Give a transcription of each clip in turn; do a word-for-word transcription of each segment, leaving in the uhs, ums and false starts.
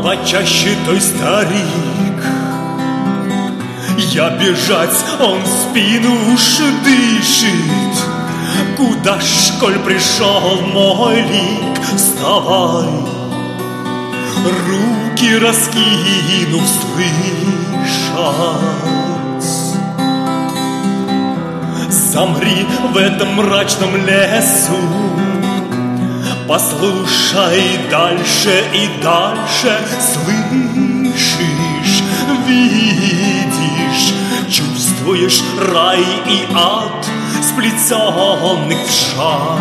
почаще той старик. Я бежать, он в спину уж дышит. Куда ж, коль пришел мой лик, вставай, руки раскинув, слышать. Замри в этом мрачном лесу, послушай дальше и дальше. Слышишь, видишь, чувствуешь рай и ад, сплетенных в шар.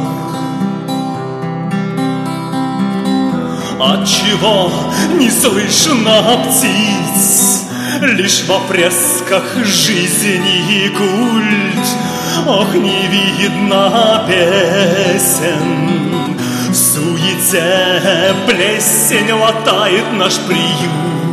Отчего не слышно птиц, лишь в опресках жизни культ? Ох, не видно песен, в суете плесень латает наш приют.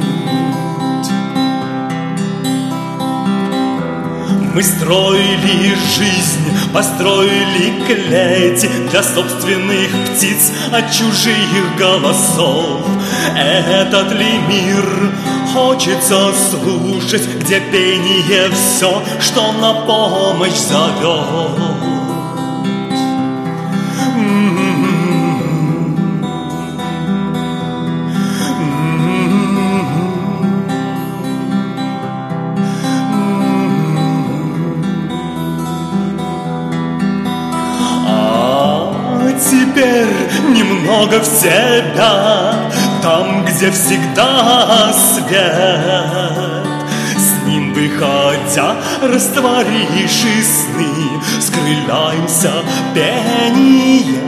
Мы строили жизнь, построили клеть для собственных птиц от чужих голосов. Этот ли мир хочется слушать, где пение все, что на помощь зовет? Теперь немного в себя, там, где всегда свет. С ним выходя, растворишь и сны, скрываемся пением.